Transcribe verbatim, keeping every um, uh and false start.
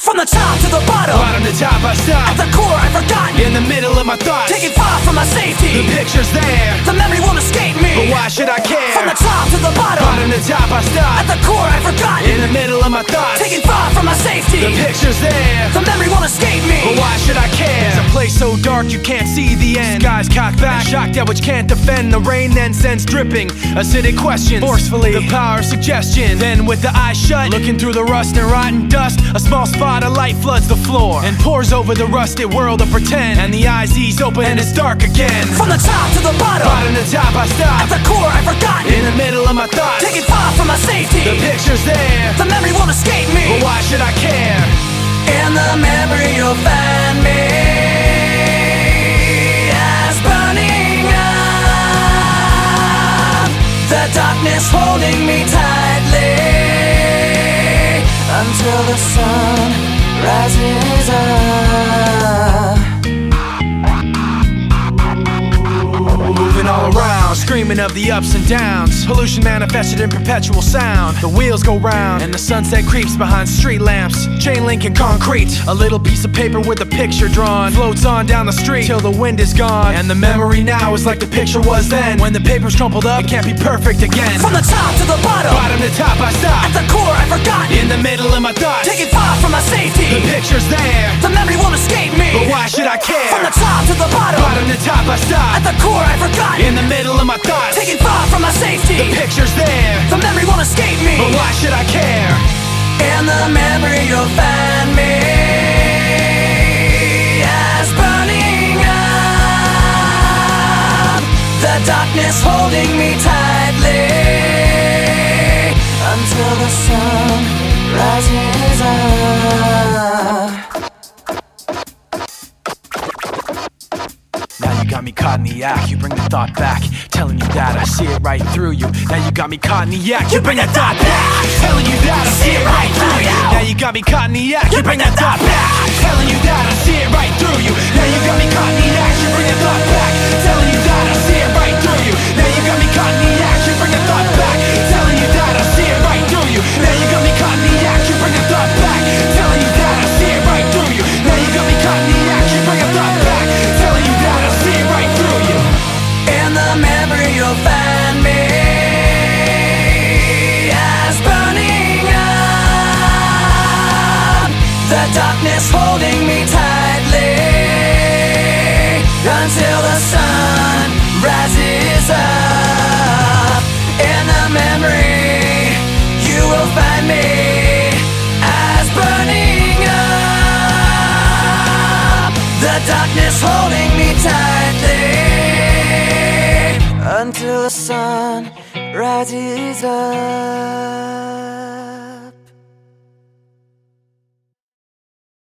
From the top to the bottom, bottom to top I stop. at the core I've forgotten, in the middle of my thoughts, taking far from my safety. the picture's there, The memory won't escape me. but why should I care? From the top to the bottom, bottom to top I stop. at the core I've forgotten, in the middle of my thoughts, taking far from my safety. the picture's there, The memory won't escape me. but why should I care? It's a place so dark you can't see the end. Skies cocked back, shocked at which can't defend. The rain then sends dripping acidic questions, forcefully the power of suggestion. Then with the eyes shut, looking through the rust and rotten dust, a small spot of light floods the floor and pours over the rusted world of pretend. And the eyes ease open and it's dark again. From the top to the bottom, bottom to top I stop. at the core I've forgotten, in the middle of my thoughts, taking far from my safety. the picture's there, The memory won't escape me. but why should I care? In the memory you'll find me as burning up, the darkness holding me tightly until the sun rises up. Moving all around, screaming of the ups and downs. Pollution manifested in perpetual sound. The wheels go round, and the sunset creeps behind street lamps. Chain link and concrete. A little piece of paper with a picture drawn floats on down the street till the wind is gone. And the memory now is like the picture was then. When the paper's crumpled up, it can't be perfect again. From the top to the bottom, bottom to top I stop. at the core I've forgotten, in the middle of my thoughts, taking far from my safety. the picture's there, The memory won't escape me. but why should I care? From the top to the bottom, bottom to top I stop. at the core I've forgotten, in the middle of my thoughts, taking far from my safety. the picture's there, The memory won't escape me. but why should I care? In the memory you'll find me as burning up, the darkness holding me tightly until the sun rises up. Now you got me caught in the act, you bring the thought back, telling you that I see it right through you. Now you got me caught in the act, you bring that thought back, telling you that I see it right through you. Now you got me caught in the act, you bring that thought back, telling you that I see it right through you. Now you got me caught in the act, you bring that thought back, telling you that I see it right through you. Now you got me caught in the act, you bring that thought back, telling you that I see it right through you. Now you got me caught in the act, you bring that thought back, telling you that I see it right through you. Now you got me caught in the act, you bring that thought back, telling you that I see it right through you. In the memory you'll find me as burning up, the darkness holding me tightly until the sun rises up. In the memory you will find me as burning up, the darkness holding me tightly until the sun rises up.